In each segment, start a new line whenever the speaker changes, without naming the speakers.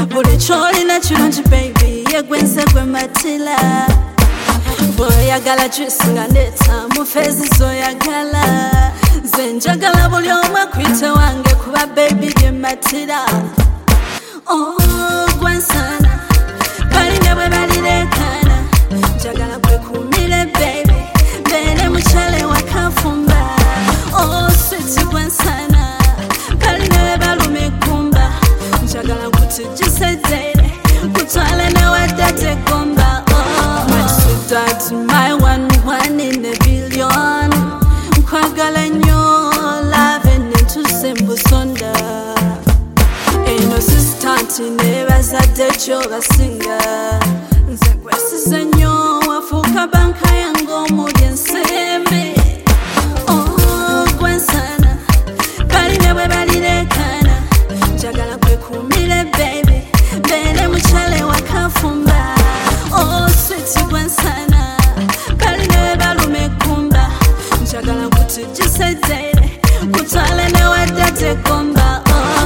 buli kyolina kirungi baby yegwense gwe matila bw'oyagala juice nga ndeeta mu feezi z'oyagala nze njagala buli omu akwite wange kuba baby bye matira gwansana balina bwe balireekana njagala kwekuumire baby mbeere mukyale wakafumba sweet gwansana balina bwe baluma egumba njagala nkutijjise ddeere kutwale newadde tegomba my sweet dad, my one in a billion nkwagala nnyo love nentuse mbusonda eno sistanti nebazadde gyobasinga nze kwesize nnyo wafuuka banka yange omuli ensembe gwansana balina bwe balireekana njagala kwekuumire baby mbeere mukyale wakafumba sweet gwansana balina bwe baluma egumba njagala nkutijjise ddeere kutwale newadde tegomba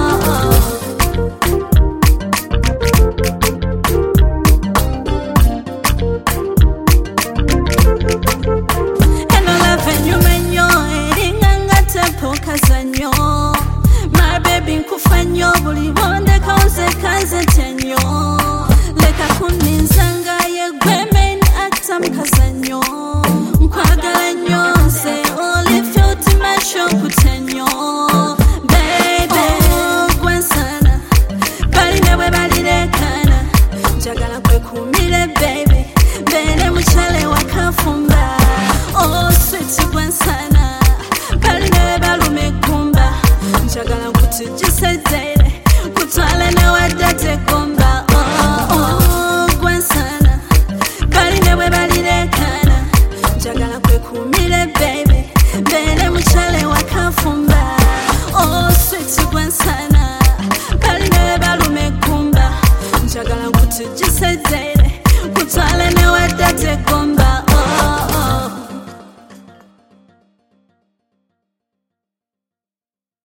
eno lave ennyuma ennyo eringa nga tempokazannyo my baby nkufa nnyo buli bondeka nze nnyo leka kunninzanga yegwe main actor mukazannyo nkwagala nnyo nze olifyoti masho kutenyo baby gwansana balina bwe balireekana njagala kwekuumire baby mbeere mukyale wakafumba sweet gwansana balina bwe baluma egumba njagala nkutijjise ddeere kutwale newadde tegomba gwansana balina bwe balireekana njagala kwekuumire baby mbeere mukyale wakafumba sweet gwansana balina bwe baluma egumba njagala nkutijjise ddeere kutwale newadde tegomba